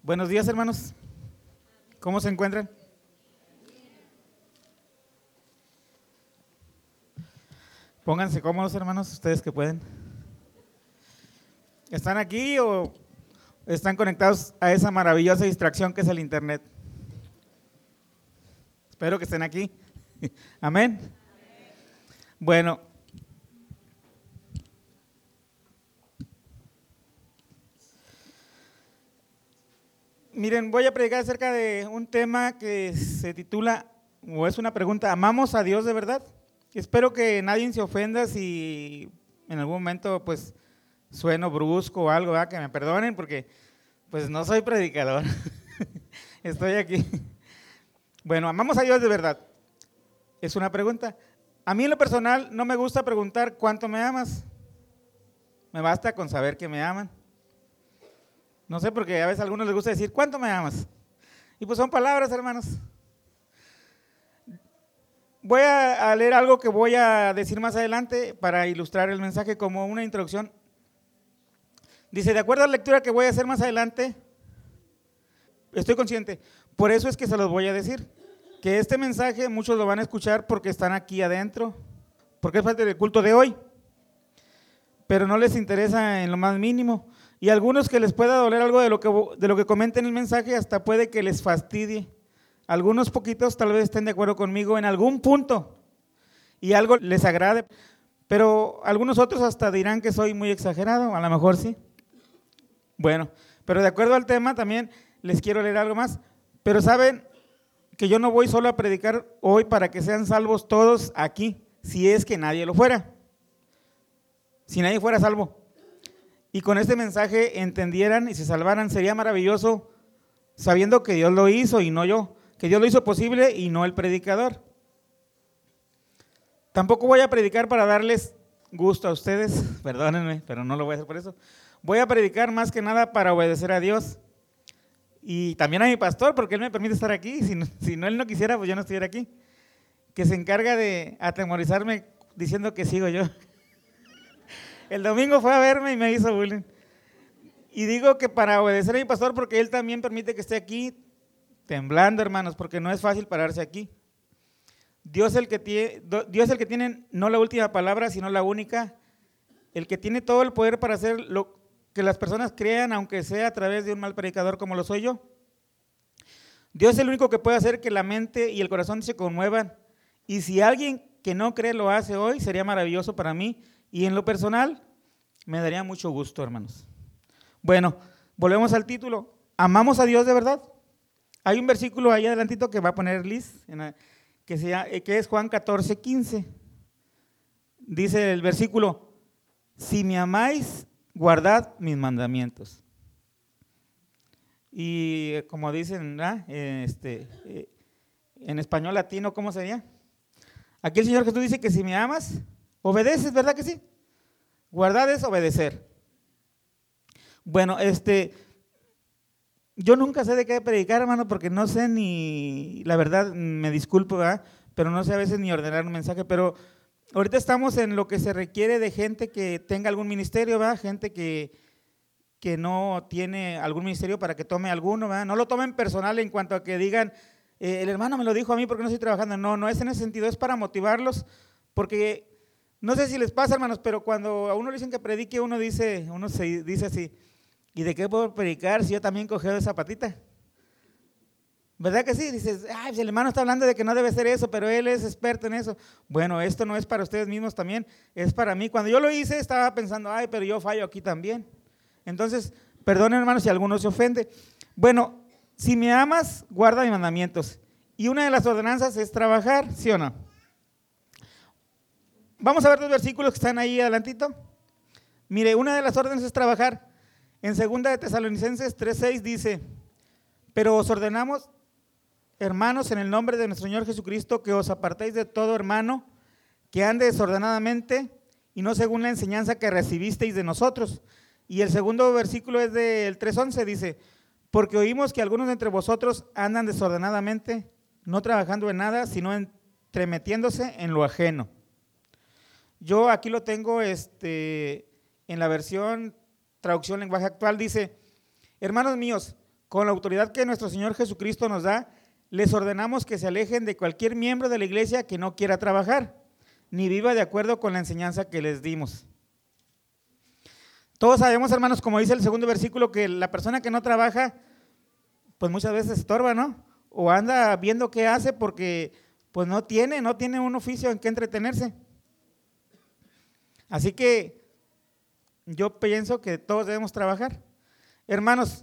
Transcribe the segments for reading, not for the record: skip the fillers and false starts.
Buenos días, hermanos. ¿Cómo se encuentran? Pónganse cómodos, hermanos, ustedes que pueden. ¿Están aquí o están conectados a esa maravillosa distracción que es el internet? Espero que estén aquí. Amén. Bueno. Miren, voy a predicar acerca de un tema que se titula, o es una pregunta, ¿amamos a Dios de verdad? Espero que nadie se ofenda si en algún momento pues sueno brusco o algo, ¿verdad? Que me perdonen porque pues no soy predicador, estoy aquí. Bueno, ¿amamos a Dios de verdad? Es una pregunta. A mí en lo personal no me gusta preguntar ¿cuánto me amas? Me basta con saber que me aman. No sé, porque a veces a algunos les gusta decir, ¿cuánto me amas? Y pues son palabras, hermanos. Voy a leer algo que voy a decir más adelante para ilustrar el mensaje como una introducción. Dice, de acuerdo a la lectura que voy a hacer más adelante, estoy consciente, por eso es que se los voy a decir, que este mensaje muchos lo van a escuchar porque están aquí adentro, porque es parte del culto de hoy, pero no les interesa en lo más mínimo. Y a algunos que les pueda doler algo de lo que comenten el mensaje, hasta puede que les fastidie. Algunos poquitos tal vez estén de acuerdo conmigo en algún punto y algo les agrade, pero algunos otros hasta dirán que soy muy exagerado, a lo mejor sí. Bueno, pero de acuerdo al tema también les quiero leer algo más. Pero saben que yo no voy solo a predicar hoy para que sean salvos todos aquí, si es que nadie lo fuera. Si nadie fuera salvo. Y con este mensaje entendieran y se salvaran, sería maravilloso sabiendo que Dios lo hizo y no yo, que Dios lo hizo posible y no el predicador. Tampoco voy a predicar para darles gusto a ustedes, perdónenme, pero no lo voy a hacer por eso. Voy a predicar más que nada para obedecer a Dios y también a mi pastor, porque él me permite estar aquí, si no él no quisiera, pues yo no estuviera aquí, que se encarga de atemorizarme diciendo que sigo yo. El domingo fue a verme y me hizo bullying. Y digo que para obedecer a mi pastor, porque él también permite que esté aquí temblando, hermanos, porque no es fácil pararse aquí. Dios es el que tiene no la última palabra, sino la única, el que tiene todo el poder para hacer lo que las personas crean, aunque sea a través de un mal predicador como lo soy yo. Dios es el único que puede hacer que la mente y el corazón se conmuevan. Y si alguien que no cree lo hace hoy, sería maravilloso para mí. Y en lo personal, me daría mucho gusto, hermanos. Bueno, volvemos al título. ¿Amamos a Dios de verdad? Hay un versículo ahí adelantito que va a poner Liz, que es Juan 14:15. Dice el versículo, si me amáis, guardad mis mandamientos. Y como dicen, en español latino, ¿cómo sería? Aquí el Señor Jesús dice que si me amas, obedeces, ¿verdad que sí? Guardar es obedecer. Bueno, yo nunca sé de qué predicar, hermano, porque no sé ni, la verdad, me disculpo, ¿verdad? Pero no sé a veces ni ordenar un mensaje, pero ahorita estamos en lo que se requiere de gente que tenga algún ministerio, ¿verdad? Gente que no tiene algún ministerio para que tome alguno, ¿verdad? No lo tomen personal en cuanto a que digan, el hermano me lo dijo a mí porque no estoy trabajando. No es en ese sentido, es para motivarlos, porque no sé si les pasa, hermanos, pero cuando a uno le dicen que predique, uno se dice así, ¿y de qué puedo predicar si yo también cogeo de zapatita? ¿Verdad que sí? Dices, ay, el hermano está hablando de que no debe ser eso, pero él es experto en eso. Bueno, esto no es para ustedes mismos también, es para mí. Cuando yo lo hice estaba pensando, ay, pero yo fallo aquí también. Entonces, perdonen, hermanos, si alguno se ofende. Bueno, si me amas, guarda mis mandamientos. Y una de las ordenanzas es trabajar, ¿sí o no? Vamos a ver dos versículos que están ahí adelantito. Mire, una de las órdenes es trabajar. En 2 de Tesalonicenses 3:6 dice, pero os ordenamos, hermanos, en el nombre de nuestro Señor Jesucristo, que os apartéis de todo hermano que ande desordenadamente y no según la enseñanza que recibisteis de nosotros. Y el segundo versículo es del 3:11, dice, porque oímos que algunos de entre vosotros andan desordenadamente, no trabajando en nada, sino entremetiéndose en lo ajeno. Yo aquí lo tengo en la versión traducción lenguaje actual, dice, hermanos míos, con la autoridad que nuestro Señor Jesucristo nos da, les ordenamos que se alejen de cualquier miembro de la iglesia que no quiera trabajar, ni viva de acuerdo con la enseñanza que les dimos. Todos sabemos, hermanos, como dice el segundo versículo, que la persona que no trabaja, pues muchas veces estorba, ¿no? O anda viendo qué hace porque pues no tiene un oficio en que entretenerse. Así que yo pienso que todos debemos trabajar. Hermanos,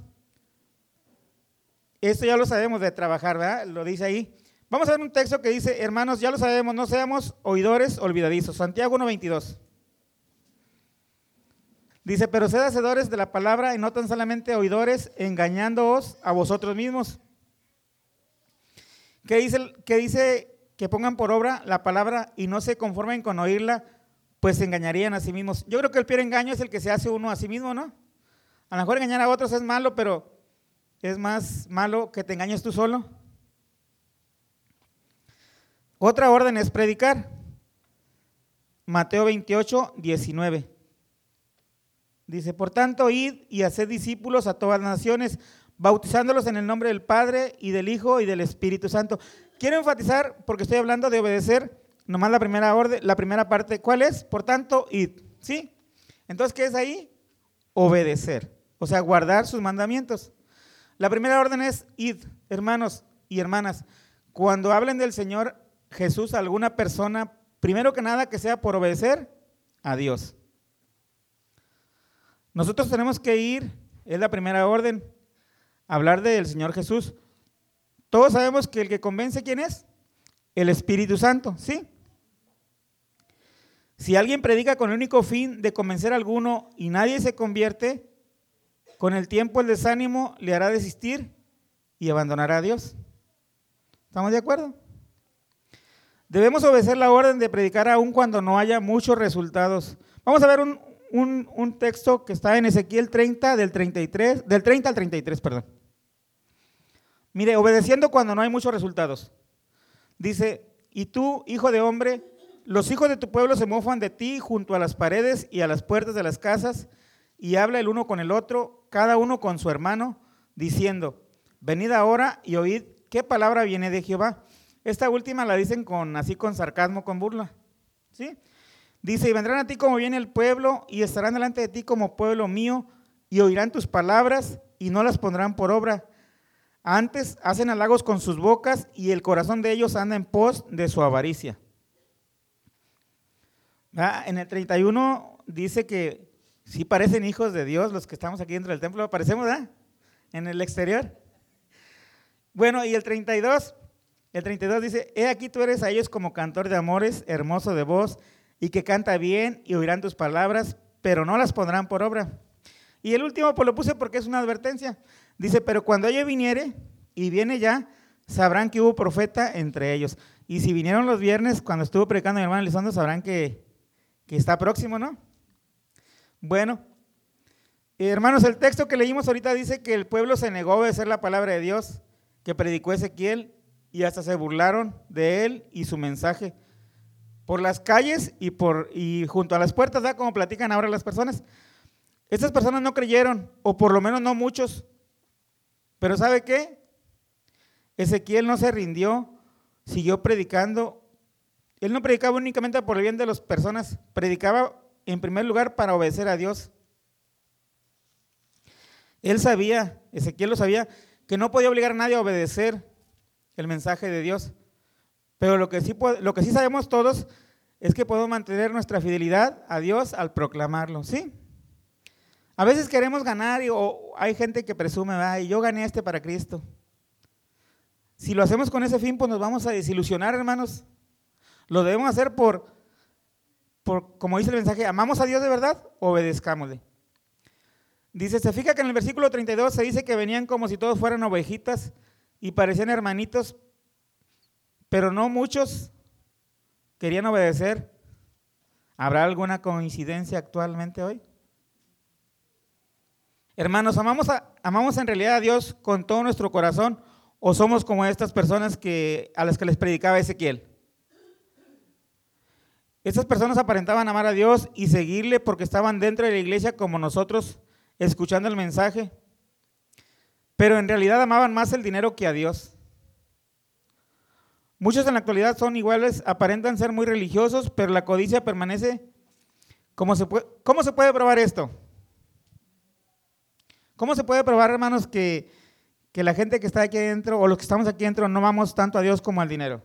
esto ya lo sabemos de trabajar, ¿verdad? Lo dice ahí. Vamos a ver un texto que dice, hermanos, ya lo sabemos, no seamos oidores olvidadizos. Santiago 1:22. Dice, pero sed hacedores de la palabra y no tan solamente oidores, engañándoos a vosotros mismos. ¿Qué dice? Que pongan por obra la palabra y no se conformen con oírla, pues se engañarían a sí mismos. Yo creo que el peor engaño es el que se hace uno a sí mismo, ¿no? A lo mejor engañar a otros es malo, pero es más malo que te engañes tú solo. Otra orden es predicar. Mateo 28:19. Dice, por tanto, id y haced discípulos a todas las naciones, bautizándolos en el nombre del Padre y del Hijo y del Espíritu Santo. Quiero enfatizar, porque estoy hablando de obedecer, nomás la primera orden, la primera parte. ¿Cuál es? Por tanto, id. ¿Sí? Entonces, ¿qué es ahí? Obedecer, o sea, guardar sus mandamientos. La primera orden es id, hermanos y hermanas. Cuando hablen del Señor Jesús a alguna persona, primero que nada que sea por obedecer a Dios. Nosotros tenemos que ir, es la primera orden, hablar del Señor Jesús. Todos sabemos que el que convence, ¿quién es? El Espíritu Santo, ¿sí? Si alguien predica con el único fin de convencer a alguno y nadie se convierte, con el tiempo el desánimo le hará desistir y abandonará a Dios. ¿Estamos de acuerdo? Debemos obedecer la orden de predicar aun cuando no haya muchos resultados. Vamos a ver un texto que está en Ezequiel 30, del 30 al 33, perdón. Mire, obedeciendo cuando no hay muchos resultados. Dice, y tú, hijo de hombre, los hijos de tu pueblo se mofan de ti junto a las paredes y a las puertas de las casas, y habla el uno con el otro, cada uno con su hermano, diciendo, venid ahora y oíd qué palabra viene de Jehová. Esta última la dicen así con sarcasmo, con burla, ¿sí? Dice, y vendrán a ti como viene el pueblo, y estarán delante de ti como pueblo mío, y oirán tus palabras, y no las pondrán por obra. Antes hacen halagos con sus bocas, y el corazón de ellos anda en pos de su avaricia. En el 31 dice que sí parecen hijos de Dios los que estamos aquí dentro del templo, parecemos, ¿verdad? En el exterior. Bueno, y el 32 dice, he aquí tú eres a ellos como cantor de amores, hermoso de voz, y que canta bien, y oirán tus palabras, pero no las pondrán por obra. Y el último pues lo puse porque es una advertencia. Dice, pero cuando ella viniere, y viene ya, sabrán que hubo profeta entre ellos. Y si vinieron los viernes, cuando estuvo predicando mi hermano Elizondo, sabrán que está próximo, ¿no? Bueno, hermanos, el texto que leímos ahorita dice que el pueblo se negó a obedecer la palabra de Dios, que predicó Ezequiel, y hasta se burlaron de él y su mensaje. Por las calles y junto a las puertas, ¿verdad? Como platican ahora las personas. Estas personas no creyeron, o por lo menos no muchos. Pero ¿sabe qué? Ezequiel no se rindió, siguió predicando. Él no predicaba únicamente por el bien de las personas, predicaba en primer lugar para obedecer a Dios. Él sabía, Ezequiel lo sabía, que no podía obligar a nadie a obedecer el mensaje de Dios. Pero lo que sí sabemos todos es que podemos mantener nuestra fidelidad a Dios al proclamarlo, ¿sí? A veces queremos ganar o hay gente que presume, y yo gané para Cristo. Si lo hacemos con ese fin, pues nos vamos a desilusionar, hermanos. Lo debemos hacer por como dice el mensaje, ¿amamos a Dios de verdad? Obedezcámosle. Dice, se fija que en el versículo 32 se dice que venían como si todos fueran ovejitas y parecían hermanitos, pero no muchos querían obedecer. ¿Habrá alguna coincidencia actualmente hoy? Hermanos, ¿amamos en realidad a Dios con todo nuestro corazón o somos como estas personas a las que les predicaba Ezequiel? Estas personas aparentaban amar a Dios y seguirle porque estaban dentro de la iglesia como nosotros, escuchando el mensaje. pero en realidad amaban más el dinero que a Dios. Muchos en la actualidad son iguales, aparentan ser muy religiosos, pero la codicia permanece. ¿Cómo se puede probar esto? ¿Cómo se puede probar, hermanos, que la gente que está aquí adentro o los que estamos aquí adentro no amamos tanto a Dios como al dinero?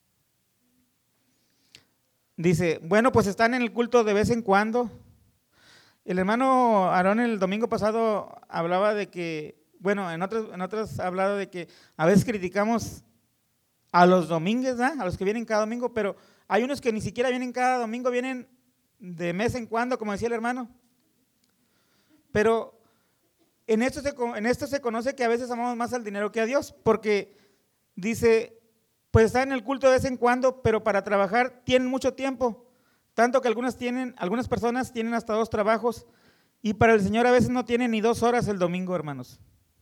Dice, bueno, pues están en el culto de vez en cuando. El hermano Aarón el domingo pasado hablaba de que, bueno, en otros ha hablado de que a veces criticamos a los domingos, ¿verdad? A los que vienen cada domingo, pero hay unos que ni siquiera vienen cada domingo, vienen de vez en cuando, como decía el hermano. Pero en esto se conoce que a veces amamos más al dinero que a Dios, porque dice, pues están en el culto de vez en cuando, pero para trabajar tienen mucho tiempo, tanto que algunas personas tienen hasta 2 trabajos, y para el Señor a veces no tienen ni 2 horas el domingo, hermanos.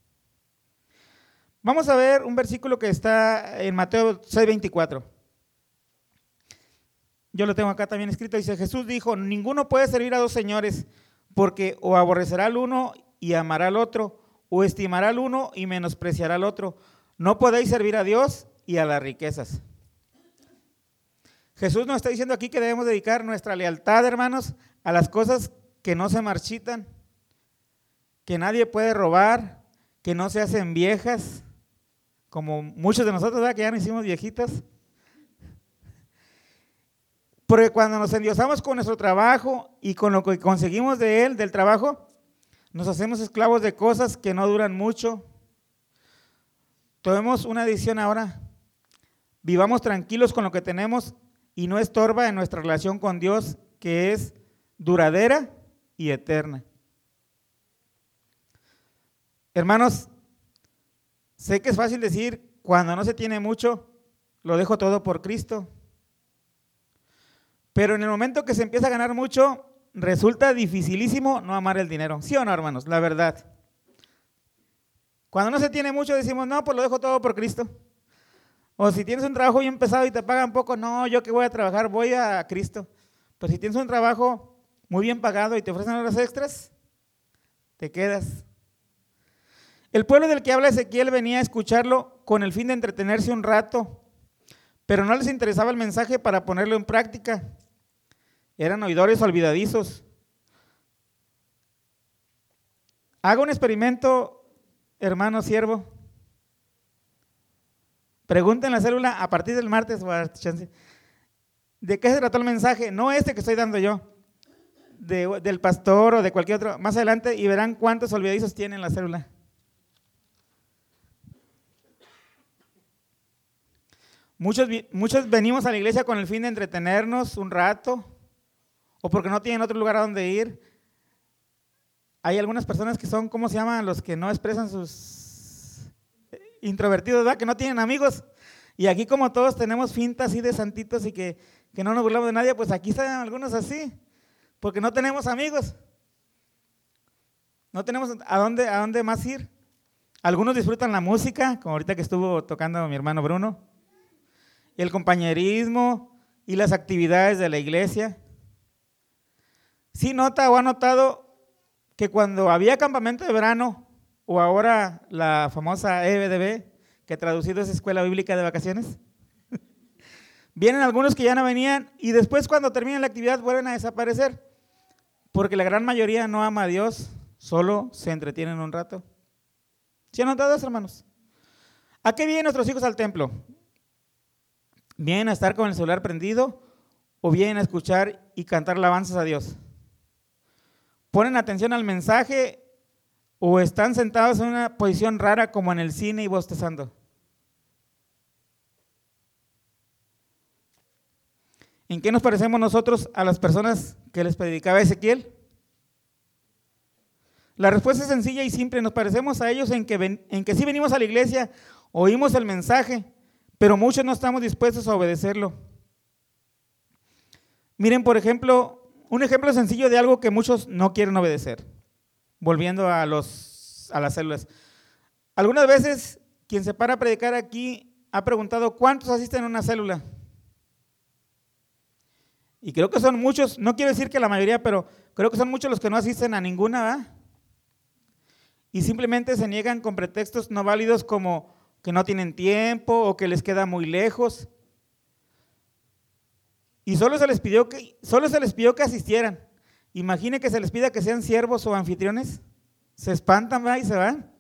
Vamos a ver un versículo que está en Mateo 6:24. Yo lo tengo acá también escrito, dice, Jesús dijo, ninguno puede servir a 2 señores, porque o aborrecerá al uno y amará al otro, o estimará al uno y menospreciará al otro. No podéis servir a Dios y a las riquezas. Jesús nos está diciendo aquí que debemos dedicar nuestra lealtad, hermanos, a las cosas que no se marchitan, que nadie puede robar, que no se hacen viejas, como muchos de nosotros, ¿verdad? Que ya nos hicimos viejitas. Porque cuando nos endiosamos con nuestro trabajo y con lo que conseguimos de él, del trabajo, nos hacemos esclavos de cosas que no duran mucho. Tomemos una decisión ahora. Vivamos tranquilos con lo que tenemos y no estorba en nuestra relación con Dios, que es duradera y eterna. Hermanos, sé que es fácil decir, cuando no se tiene mucho, lo dejo todo por Cristo. Pero en el momento que se empieza a ganar mucho, resulta dificilísimo no amar el dinero. ¿Sí o no, hermanos? La verdad. Cuando no se tiene mucho, decimos, no, pues lo dejo todo por Cristo. O si tienes un trabajo bien pesado y te pagan poco, no, yo que voy a trabajar, voy a Cristo. Pero si tienes un trabajo muy bien pagado y te ofrecen horas extras, te quedas. El pueblo del que habla Ezequiel venía a escucharlo con el fin de entretenerse un rato, pero no les interesaba el mensaje para ponerlo en práctica. Eran oidores olvidadizos. Haga un experimento, hermano siervo. Pregunta en la célula a partir del martes, ¿de qué se trató el mensaje? No este que estoy dando yo, del pastor o de cualquier otro. Más adelante y verán cuántos olvidadizos tiene en la célula. Muchos venimos a la iglesia con el fin de entretenernos un rato o porque no tienen otro lugar a donde ir. Hay algunas personas que son, ¿cómo se llaman? Los que no expresan sus introvertidos, ¿verdad? Que no tienen amigos. Y aquí como todos tenemos fintas así de santitos y que no nos burlamos de nadie, pues aquí están algunos así, porque no tenemos amigos. No tenemos a dónde más ir. Algunos disfrutan la música, como ahorita que estuvo tocando mi hermano Bruno, el compañerismo y las actividades de la iglesia. Sí nota o ha notado que cuando había campamento de verano o ahora la famosa EBDB, que traducido es Escuela Bíblica de Vacaciones, vienen algunos que ya no venían y después cuando termina la actividad vuelven a desaparecer porque la gran mayoría no ama a Dios, solo se entretienen un rato. ¿Sí han notado eso, hermanos? ¿A qué vienen nuestros hijos al templo? ¿Vienen a estar con el celular prendido o vienen a escuchar y cantar alabanzas a Dios? ¿Ponen atención al mensaje o están sentados en una posición rara como en el cine y bostezando? ¿En qué nos parecemos nosotros a las personas que les predicaba Ezequiel? La respuesta es sencilla y simple. Nos parecemos a ellos en que sí venimos a la iglesia, oímos el mensaje, pero muchos no estamos dispuestos a obedecerlo. Miren, por ejemplo, un ejemplo sencillo de algo que muchos no quieren obedecer. Volviendo a las células. Algunas veces, quien se para a predicar aquí ha preguntado, ¿cuántos asisten a una célula? Y creo que son muchos, no quiero decir que la mayoría, pero creo que son muchos los que no asisten a ninguna, ¿verdad? y simplemente se niegan con pretextos no válidos como que no tienen tiempo o que les queda muy lejos. Y solo se les pidió que asistieran. Imagine que se les pida que sean siervos o anfitriones. Se espantan, ¿verdad? Y se van.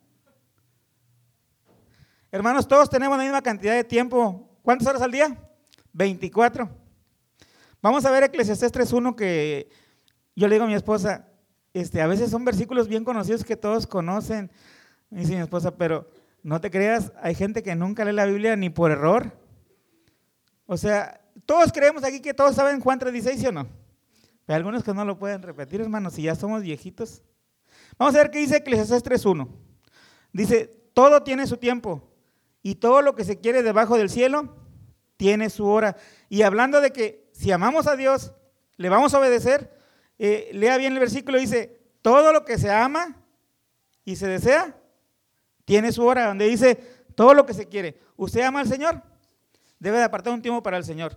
Hermanos, todos tenemos la misma cantidad de tiempo. ¿Cuántas horas al día? 24. Vamos a ver Eclesiastés 3:1, que yo le digo a mi esposa, a veces son versículos bien conocidos que todos conocen. Me dice mi esposa, pero no te creas, hay gente que nunca lee la Biblia ni por error. O sea, todos creemos aquí que todos saben Juan 3:16, ¿sí o no? Pero algunos que no lo pueden repetir, hermanos, si ya somos viejitos. Vamos a ver qué dice Eclesiastés 3:1. Dice, todo tiene su tiempo y todo lo que se quiere debajo del cielo tiene su hora. Y hablando de que si amamos a Dios, le vamos a obedecer, lea bien el versículo, dice, todo lo que se ama y se desea, tiene su hora, donde dice, todo lo que se quiere. ¿Usted ama al Señor? Debe de apartar un tiempo para el Señor.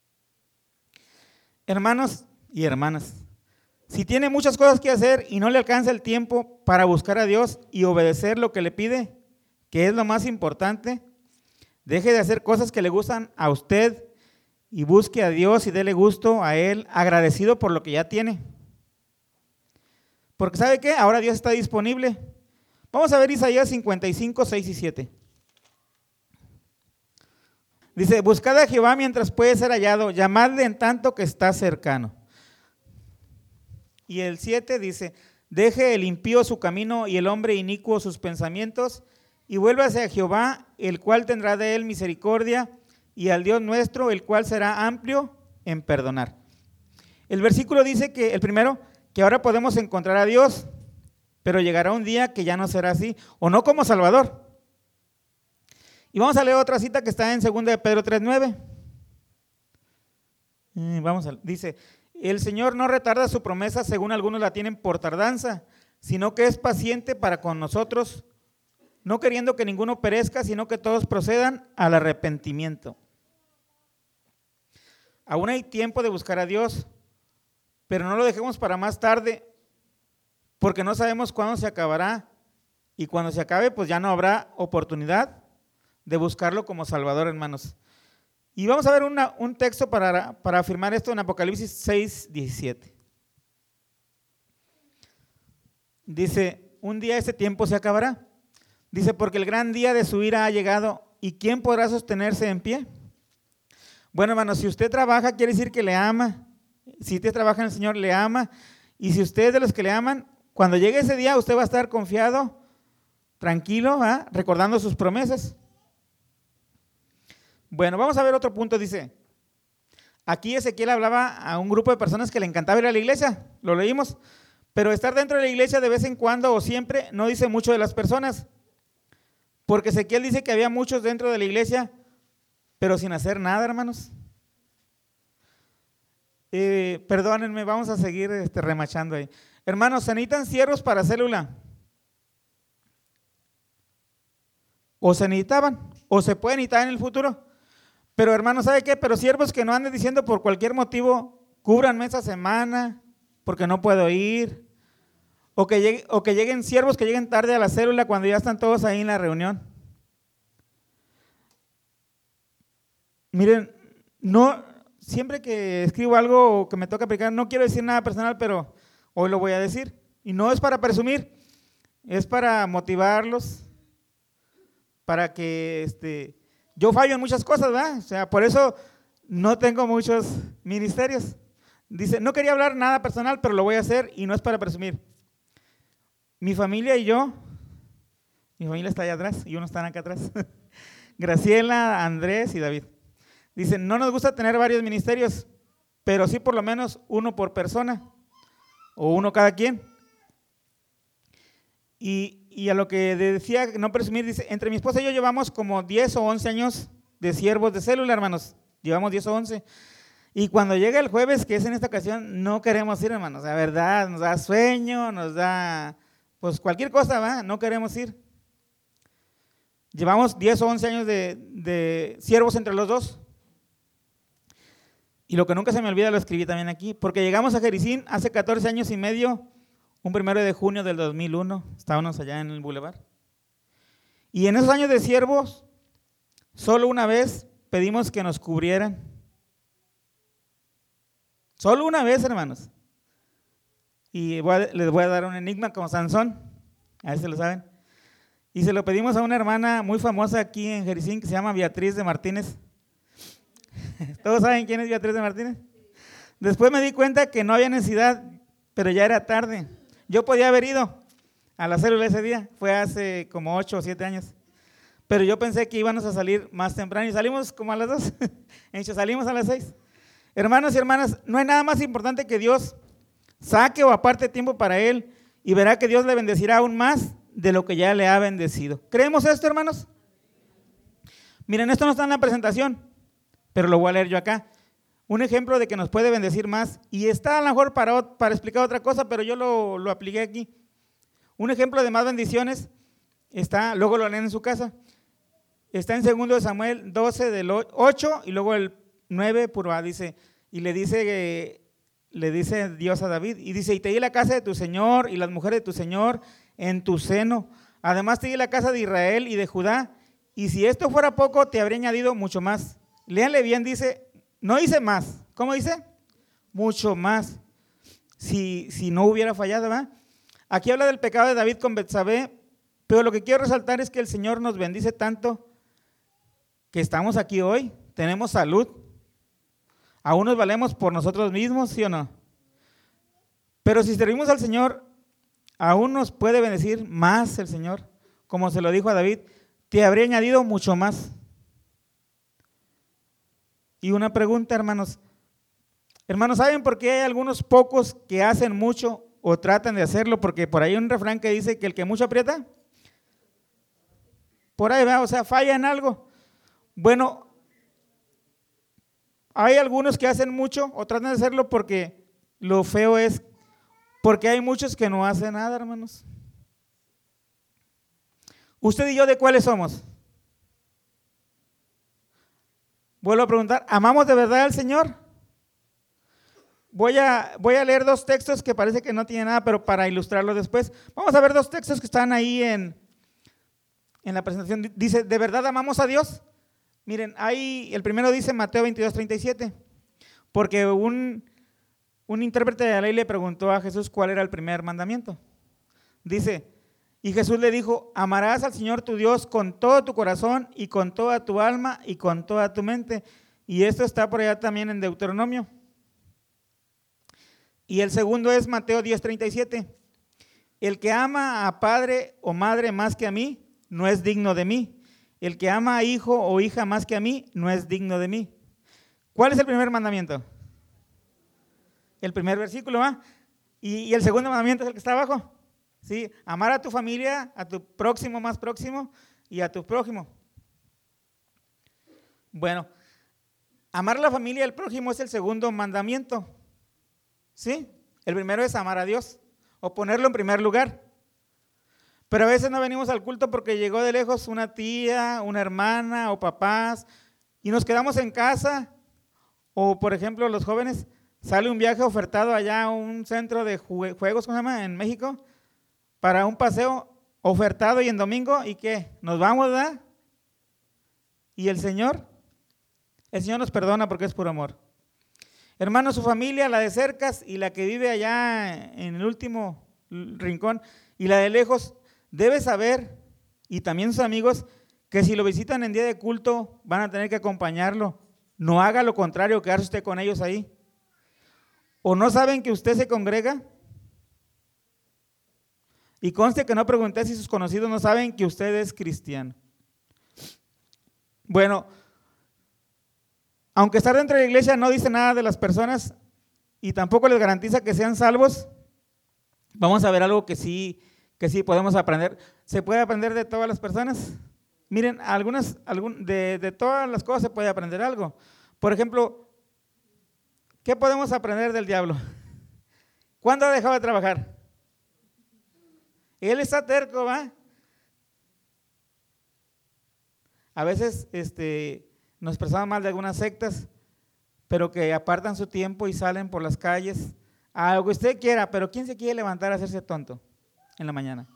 Hermanos y hermanas, si tiene muchas cosas que hacer y no le alcanza el tiempo para buscar a Dios y obedecer lo que le pide, que es lo más importante, deje de hacer cosas que le gustan a usted y busque a Dios y déle gusto a Él, agradecido por lo que ya tiene. Porque ¿sabe qué? Ahora Dios está disponible. Vamos a ver Isaías 55, 6 y 7. Dice, buscad a Jehová mientras puede ser hallado, llamadle en tanto que está cercano. Y el 7 dice, deje el impío su camino y el hombre inicuo sus pensamientos, y vuélvase a Jehová, el cual tendrá de él misericordia, y al Dios nuestro, el cual será amplio en perdonar. El versículo dice que, el primero, que ahora podemos encontrar a Dios, pero llegará un día que ya no será así, o no como Salvador. Y vamos a leer otra cita que está en 2 de Pedro 3:9. Dice, el Señor no retarda su promesa según algunos la tienen por tardanza, sino que es paciente para con nosotros, no queriendo que ninguno perezca, sino que todos procedan al arrepentimiento. Aún hay tiempo de buscar a Dios, pero no lo dejemos para más tarde, porque no sabemos cuándo se acabará, y cuando se acabe, pues ya no habrá oportunidad de buscarlo como Salvador, hermanos. Y vamos a ver un texto para afirmar esto en Apocalipsis 6:17. Dice, un día ese tiempo se acabará. Dice, porque el gran día de su ira ha llegado, ¿y quién podrá sostenerse en pie? Bueno, hermanos, si usted trabaja, quiere decir que le ama. Si usted trabaja en el Señor, le ama. Y si usted es de los que le aman, cuando llegue ese día, usted va a estar confiado, tranquilo, recordando sus promesas. Bueno, vamos a ver otro punto, dice. Aquí Ezequiel hablaba a un grupo de personas que le encantaba ir a la iglesia, lo leímos, pero estar dentro de la iglesia de vez en cuando o siempre no dice mucho de las personas, porque Ezequiel dice que había muchos dentro de la iglesia, pero sin hacer nada, hermanos. Perdónenme, vamos a seguir remachando ahí. Hermanos, ¿se necesitan siervos para célula? O se necesitaban, o se pueden necesitar en el futuro. Pero hermanos, ¿sabe qué? Pero siervos que no anden diciendo por cualquier motivo, cúbranme esa semana, porque no puedo ir. O que lleguen siervos que lleguen tarde a la célula cuando ya están todos ahí en la reunión. Miren, no, siempre que escribo algo o que me toca aplicar, no quiero decir nada personal, pero hoy lo voy a decir. Y no es para presumir, es para motivarlos, para que yo fallo en muchas cosas, ¿verdad? O sea, por eso no tengo muchos ministerios. Dice, no quería hablar nada personal, pero lo voy a hacer y no es para presumir. Mi familia y yo, mi familia está allá atrás y unos están acá atrás. Graciela, Andrés y David. Dicen, no nos gusta tener varios ministerios, pero sí por lo menos uno por persona o uno cada quien. Y a lo que decía, no presumir, dice, entre mi esposa y yo llevamos como 10 o 11 años de siervos de célula, hermanos. Llevamos 10 o 11. Y cuando llega el jueves, que es en esta ocasión, no queremos ir, hermanos. La verdad, nos da sueño, nos da, pues cualquier cosa, ¿va? No queremos ir. Llevamos 10 o 11 años de siervos entre los dos. Y lo que nunca se me olvida lo escribí también aquí, porque llegamos a Jericín hace 14 años y medio, un 1 de junio del 2001, estábamos allá en el Boulevard. Y en esos años de siervos, solo una vez pedimos que nos cubrieran. Solo una vez, hermanos. Y les voy a dar un enigma como Sansón, a ver si lo saben. Y se lo pedimos a una hermana muy famosa aquí en Jericín que se llama Beatriz de Martínez. ¿Todos saben quién es Beatriz de Martínez? Después me di cuenta que no había necesidad, pero ya era tarde. Yo podía haber ido a la célula ese día, fue hace como 8 o 7 años. Pero yo pensé que íbamos a salir más temprano y salimos como a las 2. De hecho, salimos a las 6. Hermanos y hermanas, no hay nada más importante que Dios saque o aparte tiempo para Él y verá que Dios le bendecirá aún más de lo que ya le ha bendecido. ¿Creemos esto, hermanos? Miren, esto no está en la presentación, pero lo voy a leer yo acá. Un ejemplo de que nos puede bendecir más, y está a lo mejor para explicar otra cosa, pero yo lo apliqué aquí. Un ejemplo de más bendiciones está, luego lo leen en su casa, está en 2 Samuel 12 del 8 y luego el 9 puro dice, y le dice Dios a David, y dice, y te di la casa de tu Señor y las mujeres de tu Señor en tu seno, además te di la casa de Israel y de Judá, y si esto fuera poco te habría añadido mucho más. Léanle bien, dice, no dice más, ¿cómo dice? Mucho más, si no hubiera fallado, ¿verdad? Aquí habla del pecado de David con Betsabé, pero lo que quiero resaltar es que el Señor nos bendice tanto que estamos aquí hoy, tenemos salud, aún nos valemos por nosotros mismos, ¿sí o no? Pero si servimos al Señor, aún nos puede bendecir más el Señor, como se lo dijo a David, te habría añadido mucho más. Y una pregunta, hermanos. Hermanos, ¿saben por qué hay algunos pocos que hacen mucho o tratan de hacerlo? Porque por ahí hay un refrán que dice que el que mucho aprieta, por ahí va, o sea, falla en algo. Bueno, hay algunos que hacen mucho o tratan de hacerlo porque lo feo es, porque hay muchos que no hacen nada, hermanos. ¿Usted y yo de cuáles somos? Vuelvo a preguntar, ¿amamos de verdad al Señor? Voy a leer 2 textos que parece que no tienen nada, pero para ilustrarlo después. Vamos a ver 2 textos que están ahí en la presentación. Dice, ¿de verdad amamos a Dios? Miren, ahí el primero dice Mateo 22:37, porque un intérprete de la ley le preguntó a Jesús cuál era el primer mandamiento. Dice, y Jesús le dijo, amarás al Señor tu Dios con todo tu corazón y con toda tu alma y con toda tu mente. Y esto está por allá también en Deuteronomio. Y el segundo es Mateo 10:37. El que ama a padre o madre más que a mí, no es digno de mí. El que ama a hijo o hija más que a mí, no es digno de mí. ¿Cuál es el primer mandamiento? El primer versículo, ¿va? Y el segundo mandamiento es el que está abajo. ¿Sí? Amar a tu familia, a tu próximo más próximo y a tu prójimo. Bueno, amar a la familia y al prójimo es el segundo mandamiento. ¿Sí? El primero es amar a Dios o ponerlo en primer lugar. Pero a veces no venimos al culto porque llegó de lejos una tía, una hermana o papás y nos quedamos en casa. O por ejemplo los jóvenes, sale un viaje ofertado allá a un centro de juegos, ¿cómo se llama? En México. Para un paseo ofertado y en domingo, ¿y qué? Nos vamos, ¿verdad? ¿Y el Señor nos perdona porque es puro amor. Hermanos, su familia, la de cercas y la que vive allá en el último rincón y la de lejos, debe saber, y también sus amigos, que si lo visitan en día de culto van a tener que acompañarlo. No haga lo contrario, quedarse usted con ellos ahí. ¿O no saben que usted se congrega? Y conste que no pregunté si sus conocidos no saben que usted es cristiano. Bueno, aunque estar dentro de la iglesia no dice nada de las personas y tampoco les garantiza que sean salvos, vamos a ver algo que sí podemos aprender. ¿Se puede aprender de todas las personas? Miren, de todas las cosas se puede aprender algo. Por ejemplo, ¿qué podemos aprender del diablo? ¿Cuándo ha dejado de trabajar? Él está terco, ¿va? A veces nos expresamos mal de algunas sectas, pero que apartan su tiempo y salen por las calles a lo que usted quiera, pero ¿quién se quiere levantar a hacerse tonto en la mañana?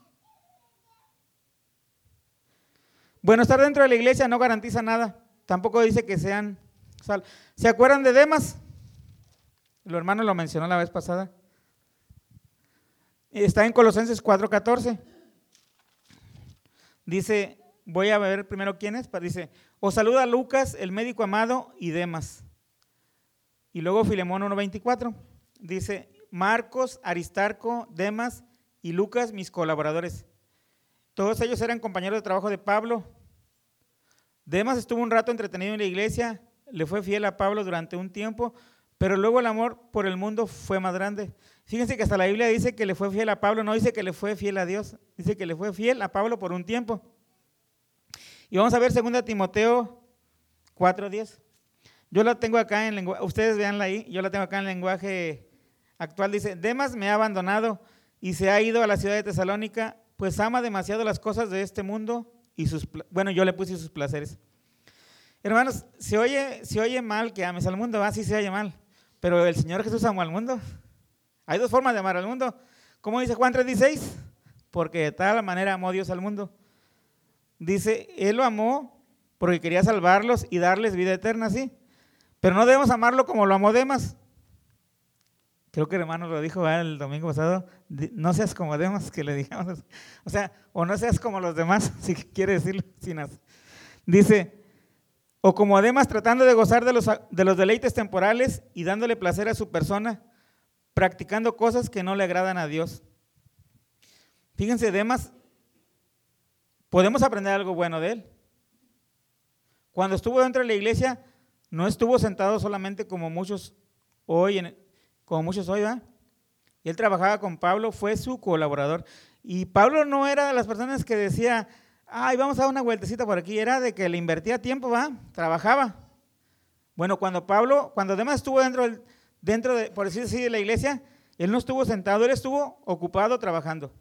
Bueno, estar dentro de la iglesia no garantiza nada, tampoco dice que sean salvos. ¿Se acuerdan de Demas? El hermano lo mencionó la vez pasada. Está en Colosenses 4:14. Dice, voy a ver primero quién es, dice, os saluda Lucas, el médico amado, y Demas. Y luego Filemón 1:24, dice, Marcos, Aristarco, Demas y Lucas, mis colaboradores. Todos ellos eran compañeros de trabajo de Pablo. Demas estuvo un rato entretenido en la iglesia, le fue fiel a Pablo durante un tiempo, pero luego el amor por el mundo fue más grande. Fíjense que hasta la Biblia dice que le fue fiel a Pablo, no dice que le fue fiel a Dios, dice que le fue fiel a Pablo por un tiempo. Y vamos a ver 2 Timoteo 4:10. Yo la tengo acá en lenguaje, ustedes véanla ahí, yo la tengo acá en lenguaje actual. Dice, Demas me ha abandonado y se ha ido a la ciudad de Tesalónica, pues ama demasiado las cosas de este mundo y yo le puse sus placeres. Hermanos, se oye mal que ames al mundo, sí se oye mal, pero el Señor Jesús amó al mundo. Hay dos formas de amar al mundo. ¿Cómo dice Juan 3:16? Porque de tal manera amó Dios al mundo. Dice, Él lo amó porque quería salvarlos y darles vida eterna, sí. Pero no debemos amarlo como lo amó Demas. Creo que el hermano lo dijo el domingo pasado, no seas como Demas, que le dijamos. O sea, o no seas como los demás, si quiere decirlo. Dice, o como Demas tratando de gozar de los deleites temporales y dándole placer a su persona, practicando cosas que no le agradan a Dios. Fíjense, Demas, podemos aprender algo bueno de él. Cuando estuvo dentro de la iglesia, no estuvo sentado solamente como muchos hoy, ¿verdad? Y él trabajaba con Pablo, fue su colaborador. Y Pablo no era de las personas que decía, vamos a dar una vueltecita por aquí, era de que le invertía tiempo, trabajaba. Bueno, cuando Demas estuvo dentro de, por decirlo así, de la iglesia, él no estuvo sentado, él estuvo ocupado trabajando.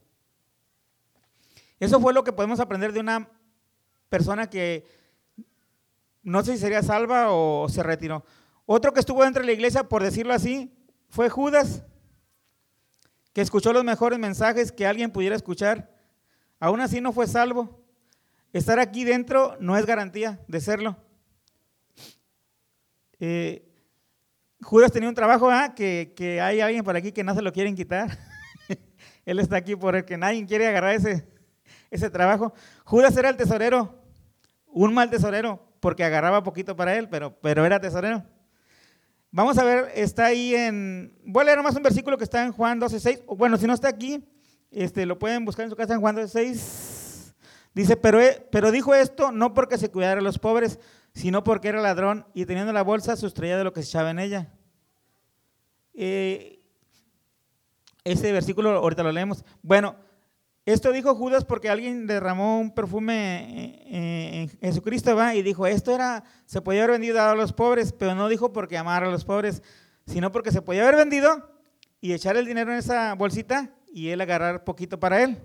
Eso fue lo que podemos aprender de una persona que no sé si sería salva o se retiró. Otro que estuvo dentro de la iglesia, por decirlo así, fue Judas, que escuchó los mejores mensajes que alguien pudiera escuchar. Aún así no fue salvo. Estar aquí dentro no es garantía de serlo. Judas tenía un trabajo, que hay alguien por aquí que no se lo quieren quitar. Él está aquí porque nadie quiere agarrar ese trabajo. Judas era el tesorero, un mal tesorero, porque agarraba poquito para él, pero era tesorero. Vamos a ver, está ahí voy a leer nomás un versículo que está en Juan 12:6. Bueno, si no está aquí, lo pueden buscar en su casa en Juan 12:6. Dice, pero dijo esto no porque se cuidara de los pobres, sino porque era ladrón y teniendo la bolsa sustraía de lo que se echaba en ella. Ese versículo ahorita lo leemos. Bueno, esto dijo Judas porque alguien derramó un perfume en Jesucristo, y dijo, se podía haber vendido a los pobres, pero no dijo porque amara a los pobres, sino porque se podía haber vendido y echar el dinero en esa bolsita y él agarrar poquito para él.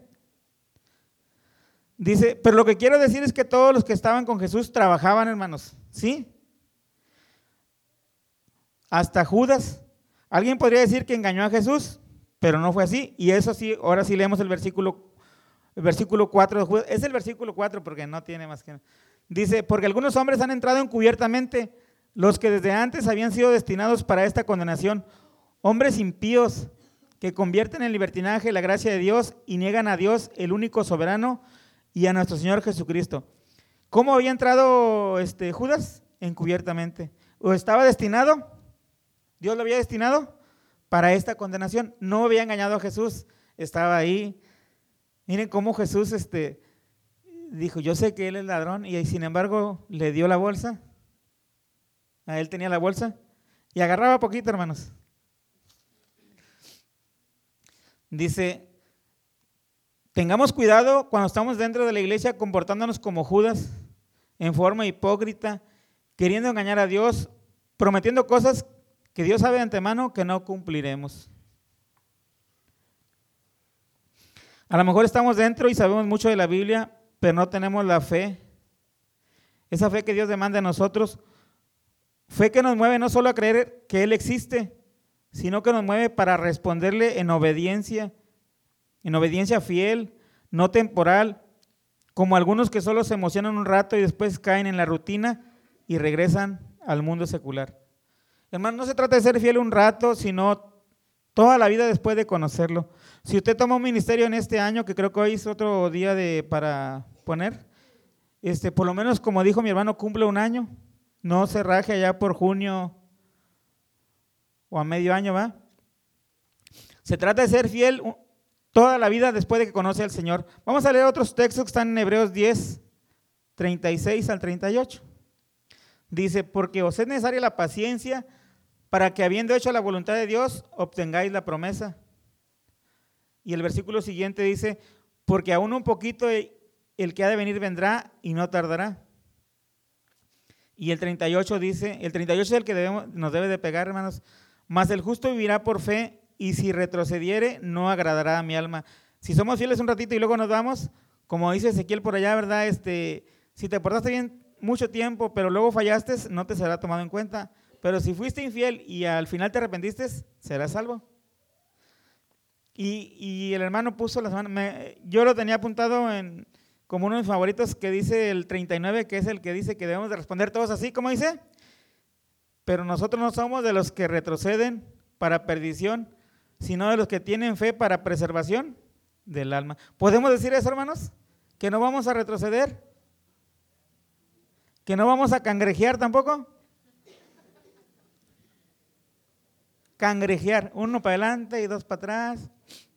Dice, pero lo que quiero decir es que todos los que estaban con Jesús trabajaban, hermanos, ¿sí? Hasta Judas. Alguien podría decir que engañó a Jesús, pero no fue así. Y eso sí, ahora sí leemos el versículo 4 de Judas. Es el versículo 4 porque no tiene más que... Dice, porque algunos hombres han entrado encubiertamente, los que desde antes habían sido destinados para esta condenación, hombres impíos que convierten en libertinaje la gracia de Dios y niegan a Dios, el único soberano, y a nuestro Señor Jesucristo. ¿Cómo había entrado Judas? Encubiertamente. ¿O estaba destinado? ¿Dios lo había destinado para esta condenación? No había engañado a Jesús, estaba ahí. Miren cómo Jesús dijo, yo sé que él es ladrón, y sin embargo le dio la bolsa. A él tenía la bolsa y agarraba poquito, hermanos. Dice, tengamos cuidado cuando estamos dentro de la iglesia comportándonos como Judas, en forma hipócrita, queriendo engañar a Dios, prometiendo cosas que Dios sabe de antemano que no cumpliremos. A lo mejor estamos dentro y sabemos mucho de la Biblia, pero no tenemos la fe. Esa fe que Dios demanda a nosotros, fe que nos mueve no solo a creer que Él existe, sino que nos mueve para responderle en obediencia fiel, no temporal, como algunos que solo se emocionan un rato y después caen en la rutina y regresan al mundo secular. Hermano, no se trata de ser fiel un rato, sino toda la vida después de conocerlo. Si usted toma un ministerio en este año, que creo que hoy es otro día para poner, por lo menos como dijo mi hermano, cumple un año, no se raje allá por junio o a medio año, ¿va? Se trata de ser fiel toda la vida después de que conoce al Señor. Vamos a leer otros textos que están en Hebreos 10, 36 al 38. Dice, porque os es necesaria la paciencia para que habiendo hecho la voluntad de Dios, obtengáis la promesa. Y el versículo siguiente dice, porque aún un poquito el que ha de venir vendrá y no tardará. Y el 38 dice, el 38 es el que nos debe de pegar, hermanos, mas el justo vivirá por fe y si retrocediere no agradará a mi alma. Si somos fieles un ratito y luego nos vamos, como dice Ezequiel por allá, ¿verdad? Si te portaste bien mucho tiempo, pero luego fallaste, no te será tomado en cuenta. Pero si fuiste infiel y al final te arrepentiste, serás salvo. Y el hermano puso la semana, yo lo tenía apuntado como uno de mis favoritos, que dice el 39, que es el que dice que debemos de responder todos así, ¿cómo dice? Pero nosotros no somos de los que retroceden para perdición, sino de los que tienen fe para preservación del alma. ¿Podemos decir eso, hermanos? ¿Que no vamos a retroceder? ¿Que no vamos a cangrejear tampoco? Cangrejear, uno para adelante y dos para atrás.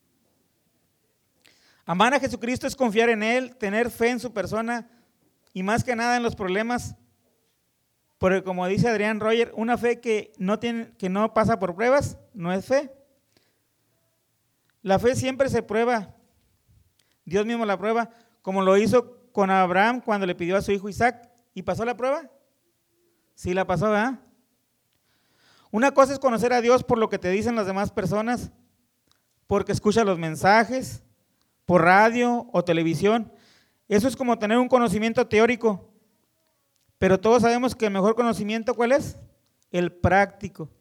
Amar a Jesucristo es confiar en Él, tener fe en su persona y más que nada en los problemas. Porque como dice Adrián Roger, una fe que no pasa por pruebas no es fe. La fe siempre se prueba. Dios mismo la prueba, como lo hizo con Abraham cuando le pidió a su hijo Isaac. ¿Y pasó la prueba? Sí la pasó, ¿verdad? Una cosa es conocer a Dios por lo que te dicen las demás personas, porque escuchas los mensajes, por radio o televisión. Eso es como tener un conocimiento teórico, pero todos sabemos que el mejor conocimiento, ¿cuál es? El práctico.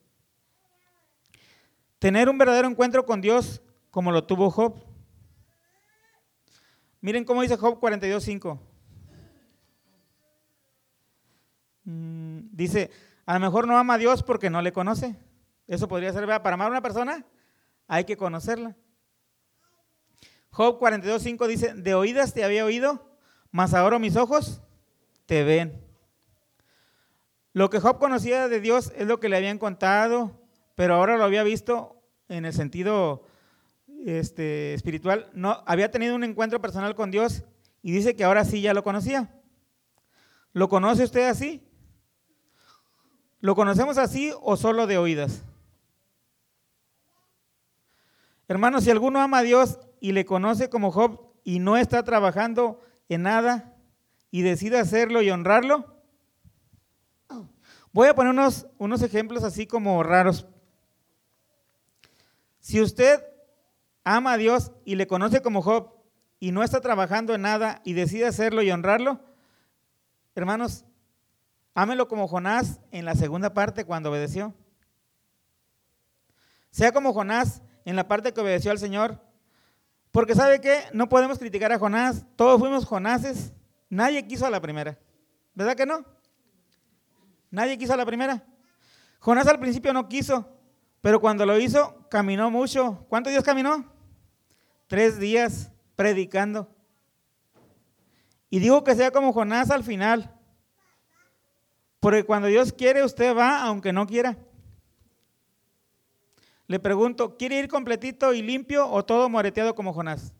Tener un verdadero encuentro con Dios, como lo tuvo Job. Miren cómo dice Job 42:5. Dice, a lo mejor no ama a Dios porque no le conoce. Eso podría ser, ¿verdad? Para amar a una persona hay que conocerla. Job 42:5 dice, de oídas te había oído, mas ahora mis ojos te ven. Lo que Job conocía de Dios es lo que le habían contado, pero ahora lo había visto en el sentido espiritual. No, había tenido un encuentro personal con Dios y dice que ahora sí ya lo conocía. ¿Lo conoce usted así? ¿Lo conocemos así o solo de oídas? Hermanos, si alguno ama a Dios y le conoce como Job y no está trabajando en nada y decide hacerlo y honrarlo, voy a poner unos ejemplos así como raros. Si usted ama a Dios y le conoce como Job y no está trabajando en nada y decide hacerlo y honrarlo, hermanos, ámelo como Jonás en la segunda parte cuando obedeció. Sea como Jonás en la parte que obedeció al Señor. Porque ¿sabe qué? No podemos criticar a Jonás. Todos fuimos Jonases. Nadie quiso a la primera. ¿Verdad que no? Nadie quiso a la primera. Jonás al principio no quiso, pero cuando lo hizo, caminó mucho. ¿Cuántos días caminó? 3 días predicando. Y digo que sea como Jonás al final. Porque cuando Dios quiere, usted va aunque no quiera. Le pregunto, ¿quiere ir completito y limpio o todo moreteado como Jonás?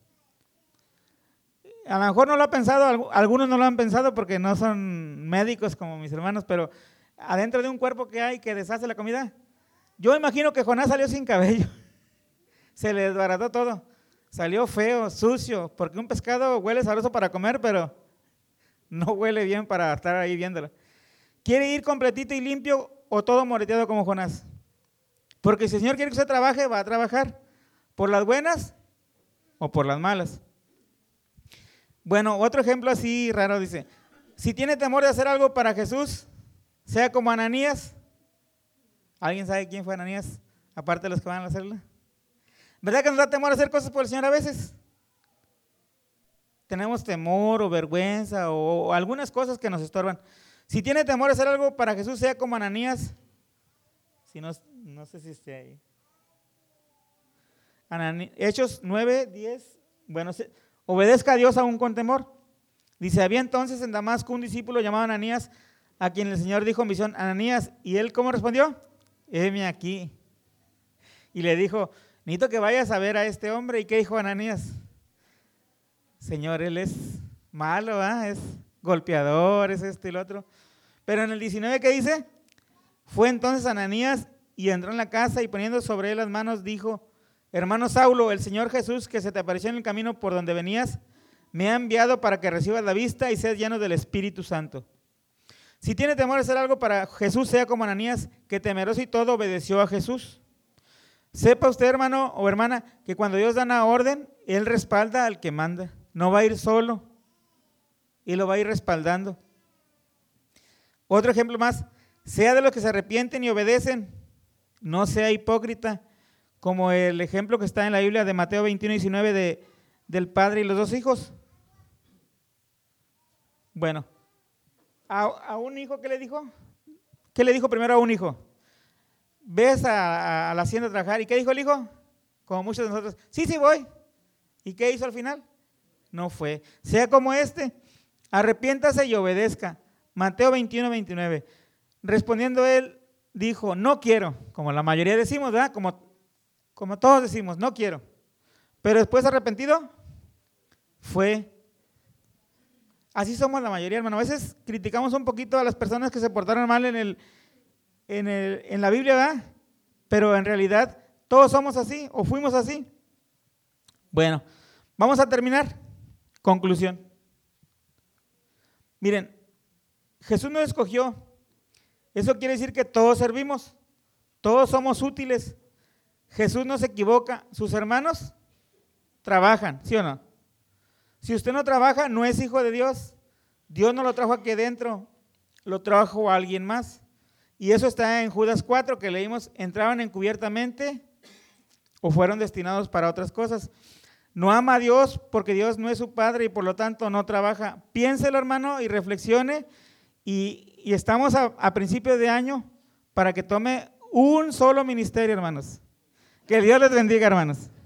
A lo mejor no lo ha pensado, algunos no lo han pensado porque no son médicos como mis hermanos, pero adentro de un cuerpo que hay que deshace la comida. Yo imagino que Jonás salió sin cabello. Se le desbarató todo. Salió feo, sucio, porque un pescado huele sabroso para comer, pero no huele bien para estar ahí viéndolo. ¿Quiere ir completito y limpio o todo moreteado como Jonás? Porque si el Señor quiere que usted trabaje, va a trabajar por las buenas o por las malas. Bueno, otro ejemplo así raro dice, si tiene temor de hacer algo para Jesús, sea como Ananías. ¿Alguien sabe quién fue Ananías? aparte de los que van a la célula? ¿Verdad que nos da temor hacer cosas por el Señor a veces? Tenemos temor o vergüenza o algunas cosas que nos estorban. Si tiene temor a hacer algo para Jesús, sea como Ananías. Si no, no sé si esté ahí. Hechos 9, 10. Bueno, obedezca a Dios aún con temor. Dice, había entonces en Damasco un discípulo llamado Ananías, a quien el Señor dijo en visión, Ananías, ¿y él cómo respondió? Heme aquí. Y le dijo, necesito que vayas a ver a este hombre. ¿Y qué dijo Ananías? Señor, él es malo, es golpeador, es esto y lo otro. Pero en el 19, ¿qué dice? Fue entonces Ananías y entró en la casa y poniendo sobre él las manos dijo, hermano Saulo, el Señor Jesús que se te apareció en el camino por donde venías, me ha enviado para que recibas la vista y seas lleno del Espíritu Santo. Si tiene temor de hacer algo para Jesús, sea como Ananías, que temeroso y todo obedeció a Jesús. Sepa usted, hermano o hermana, que cuando Dios da una orden, Él respalda al que manda. No va a ir solo y lo va a ir respaldando. Otro ejemplo más, sea de los que se arrepienten y obedecen, no sea hipócrita, como el ejemplo que está en la Biblia de Mateo 21, 19 del padre y los dos hijos. Bueno, a un hijo, ¿qué le dijo? ¿Qué le dijo primero a un hijo? Ves a la hacienda a trabajar. ¿Y qué dijo el hijo? Como muchos de nosotros, sí voy. ¿Y qué hizo al final? No fue. Sea como arrepiéntase y obedezca. Mateo 21, 29. Respondiendo él, dijo, no quiero, como la mayoría decimos, ¿verdad? Como todos decimos, no quiero. Pero después arrepentido, fue. Así somos la mayoría, hermano. A veces criticamos un poquito a las personas que se portaron mal en la Biblia, ¿verdad? Pero en realidad todos somos así o fuimos así. Bueno, vamos a terminar. Conclusión. Miren, Jesús nos escogió. Eso quiere decir que todos servimos, todos somos útiles. Jesús no se equivoca. Sus hermanos trabajan, ¿sí o no? Si usted no trabaja, no es hijo de Dios. Dios no lo trajo aquí adentro, lo trajo a alguien más. Y eso está en Judas 4 que leímos, entraban encubiertamente o fueron destinados para otras cosas. No ama a Dios porque Dios no es su padre y por lo tanto no trabaja. Piénselo, hermano, y reflexione. Y estamos a principios de año para que tome un solo ministerio, hermanos. Que Dios les bendiga, hermanos.